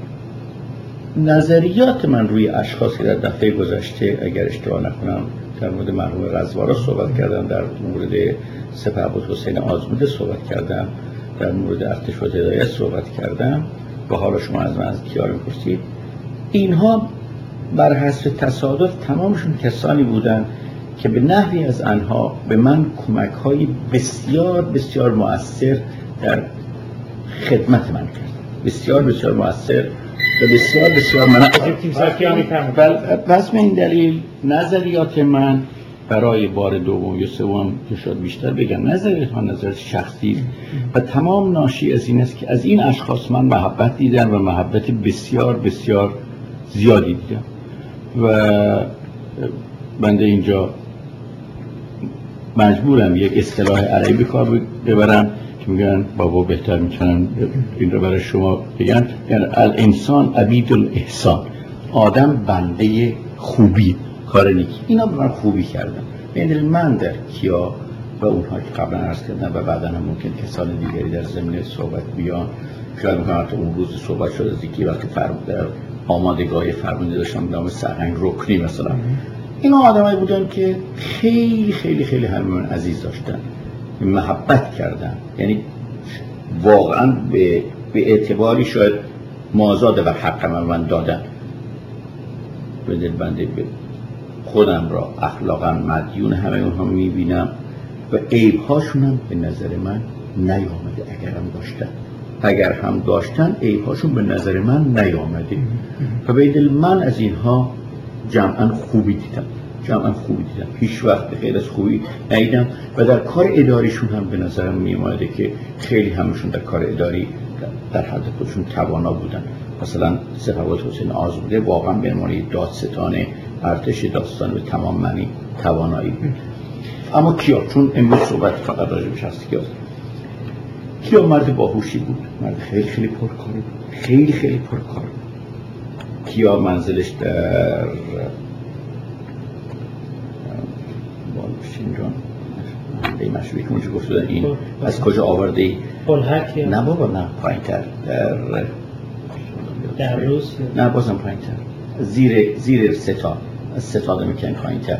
نظریات من روی اشخاصی که در دفعه گذشته اگر اشتباه نکنم در مورد مرحوم رضوارا صحبت کردم، در مورد سپهبد حسین آزموده صحبت کردم، در مورد ارتش و هدایت صحبت کردم و حالا شما از من از کیا می‌پرسید. اینها بر حسب تصادف تمامشون کسانی بودند که به نحوی از آنها به من کمک‌های بسیار بسیار مؤثر در خدمت من کرد، بسیار بسیار مؤثر و بسیار بسیار من پس به این دلیل نظریات من برای بار دوم یا سوم که شاید بیشتر بگم نظریات من نظریات شخصی و تمام ناشی از این است که از این اشخاص من محبت دیدم و محبت بسیار بسیار زیادی دیدم. و بنده اینجا مجبورم یک اصطلاح عربی به کار ببرم که میگن بابا بهتر میتونن این رو برای شما بگن، یعنی الانسان عبید الاحسان، آدم بنده خوبی، کار نیکی. اینا به من خوبی کردن. یعنی من در کیا و اونها که قبلا عرض کردن و بعدا هم ممکن کسان دیگری در زمینه صحبت بیان، شاید میکنم تا اون روز صحبت شد از یکی وقتی فرمود در آمادگاه فرمانده داشتم نام سرهنگ رکنی مثلا، اینا آدمایی بودن که خیلی خیلی خیلی همه من عزیز داشتن، محبت کردن، یعنی واقعا به, به اعتباری شاید مازاد و حق من, من دادن. به دل بنده خودم را اخلاقا مدیون همه اونها میبینم و عیب‌هاشون هم به نظر من نیامده. اگر هم داشتن اگر هم داشتن عیب‌هاشون به نظر من نیامده و به دل من از اینها جمعاً خوبی دیدم، جمعاً خوبی دیدم، هیچ وقت به غیر از خوبی ندیدم و در کار اداریشون هم به نظرم میومده که خیلی همشون در کار اداری در حد خودشون توانا بودن. مثلا سپهبد حسین آزموده واقعا به عنوان دادستان ارتش داستان به تمام معنی توانایی بود. اما کیا، چون امروز صحبت فقط راجبش هست، کیا کیا مرد باهوشی بود، مرد خیلی خیلی پرکاری بود، خیلی خیلی پرکار بود. کیا منزلش در جان به مشروعی که اونجا گفتن این از کجا آورده ای؟ بلحک یا نه بابا نه پایین تر در در روس نه بازم پایین تر زیر زیر ستاد از ستاد میکنن پایین تر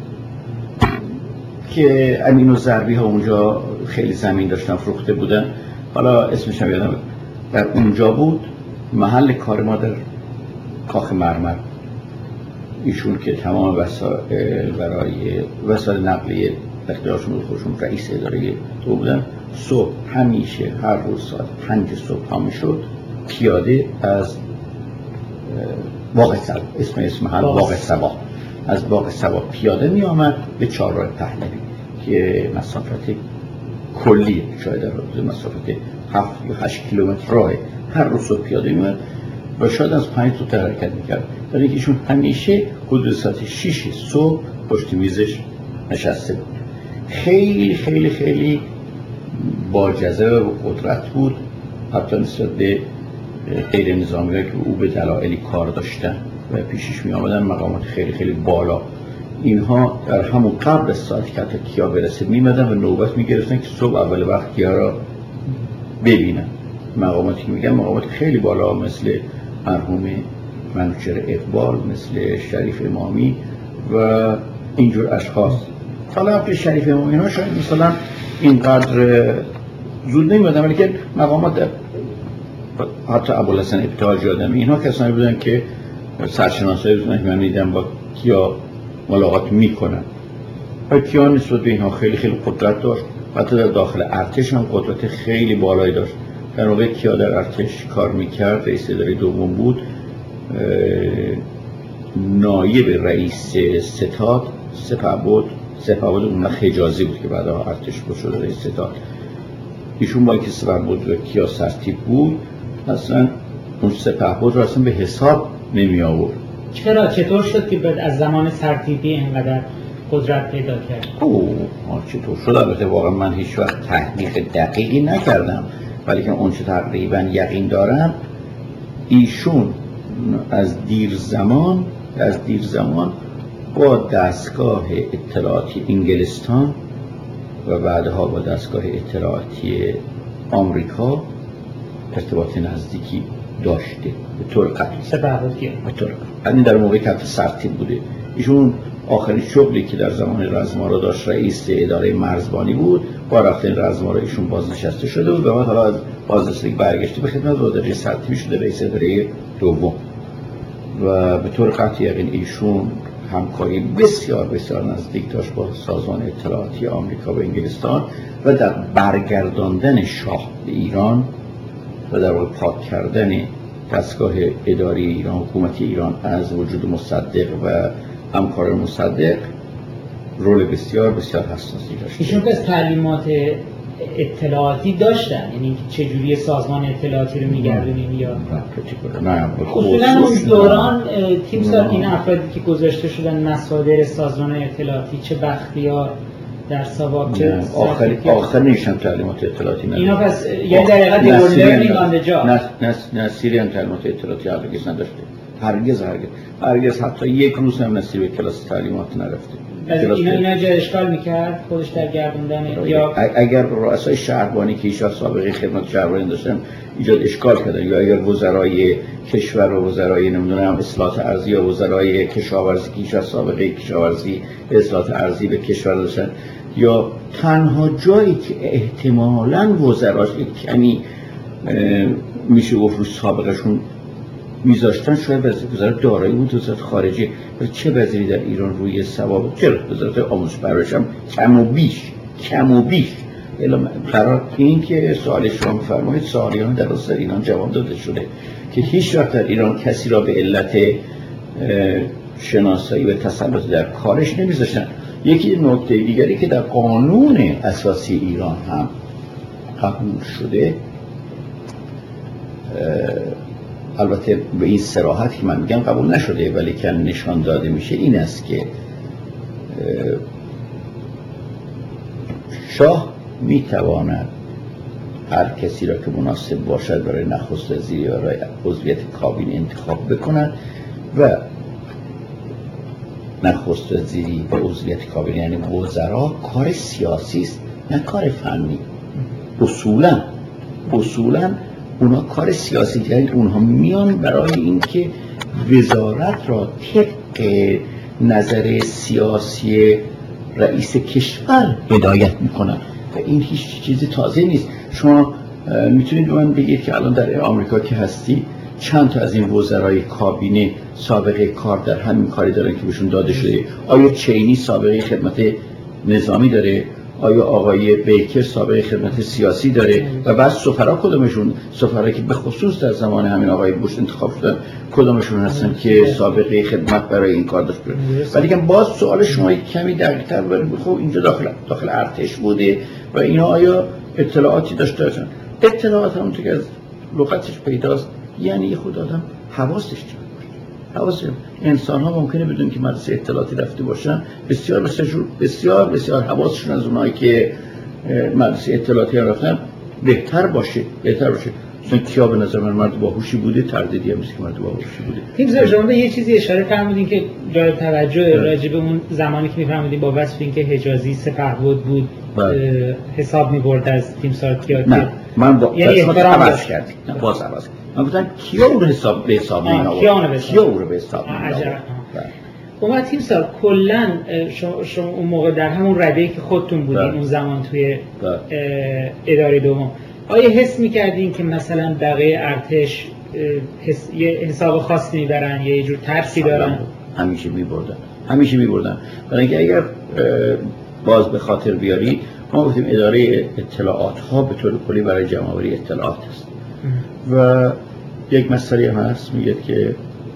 که امین و ضربی ها اونجا خیلی زمین داشتن فروخته بودن. حالا اسمش هم یادم در اونجا بود. محل کار ما در کاخ مرمر. ایشون که تمام وسایل برای وسایل نقلیه اختیارشون بود، خودشون رئیس اداره تو بودن. صبح همیشه هر روز ساعت پنج صبح ها میشد پیاده از باغ صبا، اسم اسم محل باغ صبا، از باغ صبا پیاده می آمد به چهارراه پهلوی که مسافت کلی شاید در مسافت هفت یا هشت کیلومتر راه هر روز صبح پیاده می آمد و شاید از پنج تو حرکت میکرد. برای اینکه ایشون همیشه حدود ساعت شش صبح پشت میزش نشسته بود. خیلی خیلی خیلی با جذبه و قدرت بود، حتی نسبت به غیر نظامی که او به دلایلی کار داشتن و پیشش می آمدن مقامات خیلی خیلی بالا. اینها در همون قبل از ساعتی که حتی کیا برسه می مدن و نوبت می گرفتن که صبح اول وقت کیا را ببینن. مقاماتی که میگن مقامات خیلی بالا مثل مرحوم منوچهر اقبال، مثل شریف امامی و اینجور اشخاص. حالا که شریف امامی ها شاید مثلا اینقدر زود نمیادن، ولی که مقامات حتی ابوالحسن ابتهاجی آدمی اینها کسانی بودن که سرشناسایی بودن که من میدم با کیا ملاقات میکنن و کیا نسبت به اینها خیلی خیلی قدرت داشت. حتی در داخل ارتش هم قدرت خیلی بالایی داشت. در واقع کیا در ارتش کار میکرد، رئیس اداره دوم بود، نایب رئیس ستاد سپهبد سپهبد اون حجازی بود که بعدا ارتش بود شده رئیس ستاد. ایشون با اینکه سپهبد و کیا سرتیپ بود اصلا اون سپهبد رو اصلا به حساب نمی آورد. چرا چطور شد که بعد از زمان سرتیپی اینقدر قدرت پیدا کرد؟ اوه چطور شد؟ البته واقعا من هیچ وقت تحقیق دقیقی نکردم، ولی که اون چه تقریبا یقین دارم ایشون از دیر زمان از دیر زمان با دستگاه اطلاعاتی انگلستان و بعدها با دستگاه اطلاعاتی آمریکا ارتباط نزدیکی داشته به طور قطعی. سپهبدی به طور قطعی در موقعی که سرتیپ بوده. ایشون آخرین شغلی که در زمان رزمارا داشت رئیس اداره مرزبانی بود. با رفتن رزمارا ایشون بازنشسته شده بود و بعد حالا از بازنشستگی برگشته به خدمت و در سرتیپی شده رئیس اداره دوم و به طور قطعی یقین ایشون همکاری بسیار بسیار نزدیک داشت با سازمان اطلاعاتی آمریکا و انگلستان و در برگرداندن شاه به ایران و در واقع پاک کردن دستگاه اداری ایران، حکومتی ایران از وجود مصدق و همکار مصدق رول بسیار بسیار حساسی داشت. ایشون از تعلیمات اطلاعاتی داشتن، یعنی چجوری سازمان اطلاعاتی رو میگردونیم یا نه اصولا اون دوران تیم سال این افرادی که گذاشته شدن مصادر سازمان اطلاعاتی چه بختیار در ساواک چه آخری آخرینش هم تعلیمات اطلاعاتی نداشت. اینا پس یعنی در حقیقت دیولرنینگ آن دی جاب نه نه نصیری هم تعلیمات اطلاعاتی هرگز نداشته. هرگز هرگز هرگز حتی یک روز هم نصیر به کلاس تعلیمات نرفته. اینا اینا جا اشکال میکرد خودش در گردوندن یا اگر رؤسای شهربانی که ایشان سابقه خدمت شهربانی داشتن ایجاد اشکال کردن یا اگر وزرای کشور و وزرای نمیدونم اصلاحات ارضی یا وزرای کشاورزی که ایشان سابقه کشاورزی اصلاحات ارضی به کشور داشتن یا تنها جایی که احتمالاً وزراش کمی میشه گفت رو سابقهشون میذاشتن شاید وزارت دارایی بود، وزارت خارجه. چه وزیری در ایران روی ثوابت؟ چرا وزارت آموزش پرورش هم کم و بیش کم و بیش قرار این که سوال شما می‌فرمایید سوالیان در در ایران جواب داده شده که هیچ وقت در ایران کسی را به علت شناسایی و تسلط در کارش نمیذاشتن. یکی نکته دیگری که در قانون اساسی ایران هم قبول شده، البته به این صراحت که من میگم قبول نشده ولی که نشان داده میشه این است که شاه میتواند هر کسی را که مناسب باشد برای نخست وزیری یا برای عضویت کابینه انتخاب بکند و نخست وزیری به عضویت کابینه یعنی وزرا کار سیاسی است نه کار فنی. اصولا اصولا اونا کار سیاسی، یعنی اونها میان برای اینکه وزارت را طبق نظر سیاسی رئیس کشور هدایت میکنن و این هیچ چیز تازه نیست. شما میتونید به من بگید که الان در آمریکا که هستی چند تا از این وزرای کابینه سابقه کار در همین کاری دارن که بهشون داده شده؟ آیا چینی سابقه خدمت نظامی داره؟ آیا آقای بیکر سابقه خدمت سیاسی داره؟ و بعد سفرا کدومشون، سفرا که به خصوص در زمان همین آقای بوش انتخاب شدن کدومشون هستن که سابقه خدمت برای این کار داشته؟ ولی که باز سوال شما کمی دقیق‌تر بریم، خب اینجا داخل داخل ارتش بوده و اینا آیا اطلاعاتی داشته باشن؟ اطلاعات همونطور که از لغتش پیداست یعنی خود آدم حواسش جمع باشه. حواس انسان ها ممکنه بدون که مدرسه اطلاعاتی رفته باشن بسیار بسیار بسیار بسیار حواسشون از اونایی که مدرسه اطلاعاتی رفتن بهتر باشه بهتر باشه. مثلا کیا به نظر من مرد باهوشی بوده؟ تردیدی هم نیست که مرد باهوشی بوده. تیم شما به یه چیزی اشاره فرمودین که جالب توجه راجع به اون زمانی که میفهمیدین با وصف اینکه حجازی سپهبد بود حساب می‌برد از تیم سارکیا. نه من با یعنی عوض کردیم. نه باز عوض من گفتم کیا اون حساب به حساب می آورد؟ کیا اون رو به حساب می آورد؟ اما تیم سال کلا شما, شما اون موقع در همون رده‌ای که خودتون بودین اون زمان توی اداره دوم آیا حس می‌کردین که مثلا بقیه ارتش حس... یه حساب خاصی می‌برن یا یه جور ترسی دارن؟ همیشه می‌بردن همیشه می‌بردن برای اینکه اگر باز به خاطر بیاری ما گفتیم اداره اطلاعات ها به طور کلی برای جمع‌آوری اطلاعات است و یک مسئله هم هست میگه که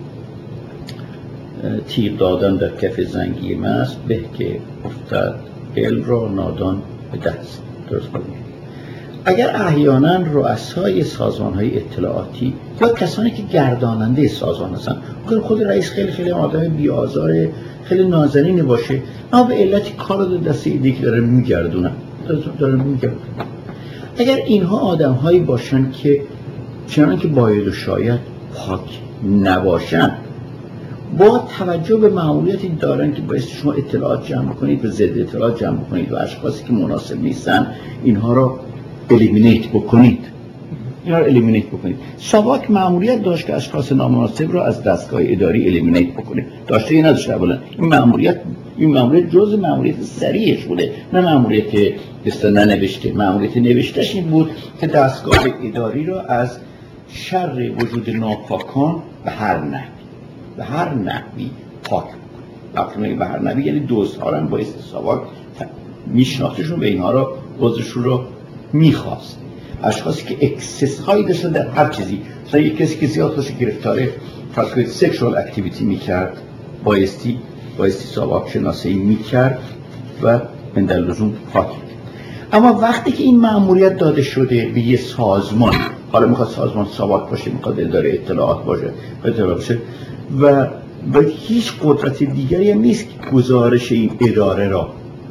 تیر دادن در کف زنگی مست به که افتد علم را نادان به دست. درست کنید. اگر احیانا رؤسای سازمان‌های اطلاعاتی یا کسانی که گرداننده سازمان هستن خود رئیس خیلی خیلی آدم بی‌آزار خیلی نازنینی باشه اما به علتی کار رو دست ایده که داره میگردونن داره میگردونن اگر اینها آدم‌هایی باشن که چنان که باید و شاید پاک نباشن با توجه به معمولیتی دارن که باید شما اطلاعات جمع کنید و ضد اطلاعات جمع کنید و اشخاصی که مناسب نیستن اینها رو الیمینیت بکنید اینا رو الیمینیت بکنید. ساواک مأموریت داشت که اشخاص نامناسب رو از دستگاه اداری الیمینیت بکنه. داشته این نداشته اولا. این مأموریت این مأموریت جزء مأموریت سریعش بوده. نه مأموریت است ننوشته. مأموریت نوشتهش این بود که دستگاه اداری رو از شر وجود ناپاکان به هر نحوی به هر نحوی پاک بکنه. وقتی به هر نحوی یعنی دزدها رو با ساواک میشناختشون به اینها رو عضوشون رو میخواست. اشخاصی که اکسس هایی داشتن در هر چیزی مثلا یک کسی که زیاد باشه گرفتاره فرض کنید سکشوال اکتیویتی میکرد بایستی بایستی ساواک شناسایی میکرد و من در لزوم پاک. اما وقتی که این مأموریت داده شده به یه سازمان حالا میخواد سازمان ساواک باشه میخواد اداره اطلاعات باشه اطلاعات باشه و و هیچ قدرت دیگری هم نیست که گزارش این اداره را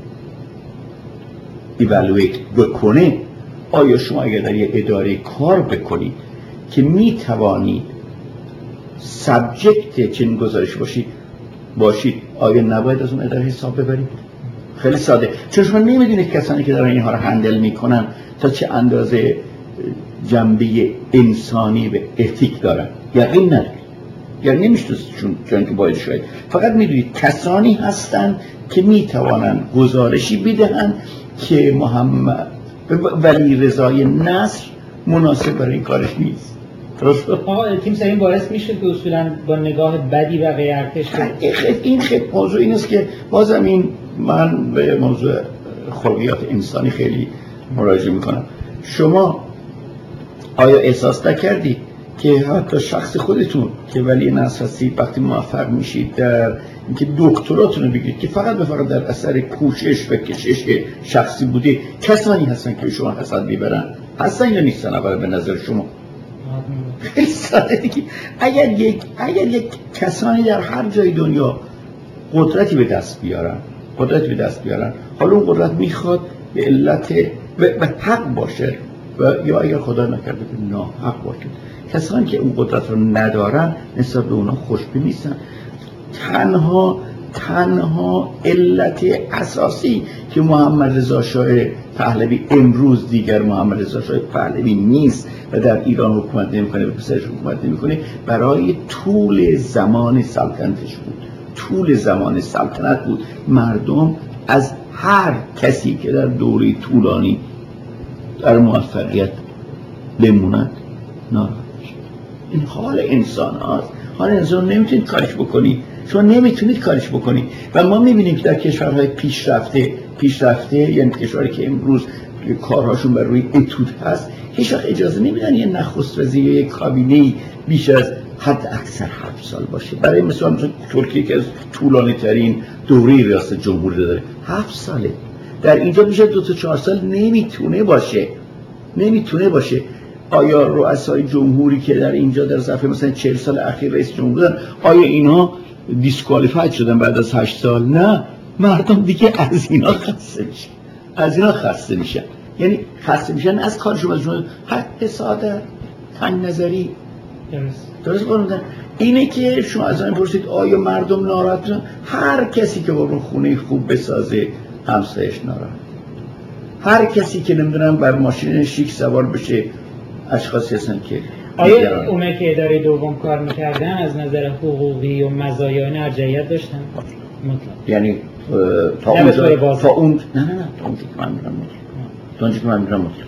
ایوالویت بکنه. آیا شما اگر در یک اداره کار بکنید که می توانید سابجکت چنین گزارش باشید باشید آیا نباید از اون اداره حساب ببرید؟ خیلی ساده. چون شما نمیدونید کسانی که دارن اینها رو هندل میکنن تا چه اندازه جنبه انسانی و اتیک دارن. یقین ندارید یعنی نمیشناسید چون چون که باید شاید فقط میدونید کسانی هستن که میتوانند گزارشی بدهند که محمد ولی رضای نصر مناسب برای این کارش نیست. درست؟ آقا تیم سرین باعث میشه که اصولا با نگاه بدی و ارتش این خیلی موضوع این است که بازم این من به موضوع خلقیات انسانی خیلی مراجعه میکنم. شما آیا احساس نکردی که حتی شخص خودتون که ولی نصر هستید وقتی موفق میشید در اینکه دکتراتون رو بگیرید که فقط به فقط در اثر کوشش و کشش شخصی بوده کسانی هستن که شما حسد میبرن هستن یا نیستن؟ اول به نظر شما خیلی ساده دیگه. اگر یک اگر یک کسانی در هر جای دنیا قدرتی به دست بیارن قدرتی به دست بیارن حالا اون قدرت میخواد به علت به حق باشه و یا اگر خدا نکرده که ناحق باشه کسانی که اون قدرت رو ندارن نسبت به اونا خوشبین نیستن. تنها تنها علت اساسی که محمد رضا شاه پهلوی امروز دیگر محمد رضا شاه پهلوی نیست و در ایران حکومت نمی‌کنه و پسرش حکومت نمی‌کنه، برای طول زمان سلطنتش بود. طول زمان سلطنت بود. مردم از هر کسی که در دوره طولانی در موفقیت بموند ناراحت. این حال انسان هاست. حال انسان نمیتونید کارش بکنید، شما نمیتونید کارش بکنید. و ما میبینیم که در کشورهای پیشرفته پیشرفته یعنی کشوری که امروز کارهاشون بر روی اتود هست، هیچ وقت اجازه نمیدن یه نخست وزیر یا یک کابینه بیش از حد اکثر هفت سال باشه. برای مثلا مثلا ترکیه که از طولانی ترین دوره ریاست جمهوری داره هفت ساله، در اینجا بیش از دو تا چهار سال نمیتونه باشه نمیتونه باشه. آیا رؤسای جمهوری که در اینجا در ظرف مثلا چهل سال اخیر رئیس جمهور بودن، آیا اینا دیسکوالیفاید شدن بعد از هشت سال؟ نه، مردم دیگه از اینا خسته میشن از اینا خسته میشن یعنی خسته میشن از کارشون، ازشون حسادت، تنگ نظری. درست درست قانوندن. اینه که شما از این پرسید آیا مردم ناراحت شدن؟ هر کسی که با خونه خوب بسازه همسایش ناراحت. هر کسی که نمیدونم بر ماشین شیک سوار بشه اشخاصی هستن که آیا اونه که اداره دوم کار میکردن از نظر حقوقی و مزایای ارجحیت داشتن؟ مطلق. یعنی تا اونجا تا اون نه نه نه تا اونجا که من میرم مطلق تا اونجا که من میرم مطلق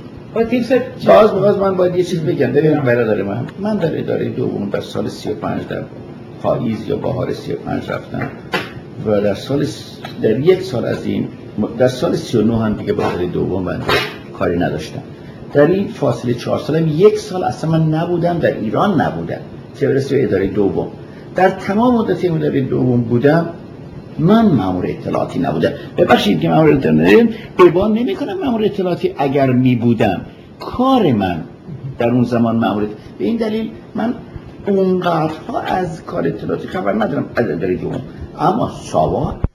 باز باز من باید یه چیز بگم. ببینم برادر من من در اداره دوم در سال سی و پنج در پاییز یا بهار سی و پنج رفتم و در سال در یک سال از این در سال سی و نه هم دیگه با اداره دوم من کاری نداشتم. در این فاصله چهار سالم یک سال اصلا من نبودم، در ایران نبودم چه برسه به اداره دوم. در تمام مدت اداره دوم بودم من مأمور اطلاعاتی نبودم. ببخشید که مأمور اطلاعاتی ابان نمی کنم مأمور اطلاعاتی اگر می بودم. کار من در اون زمان مأمور به این دلیل من اونقدرها از کار اطلاعاتی خبر ندارم از اداره دوم، اما ساواک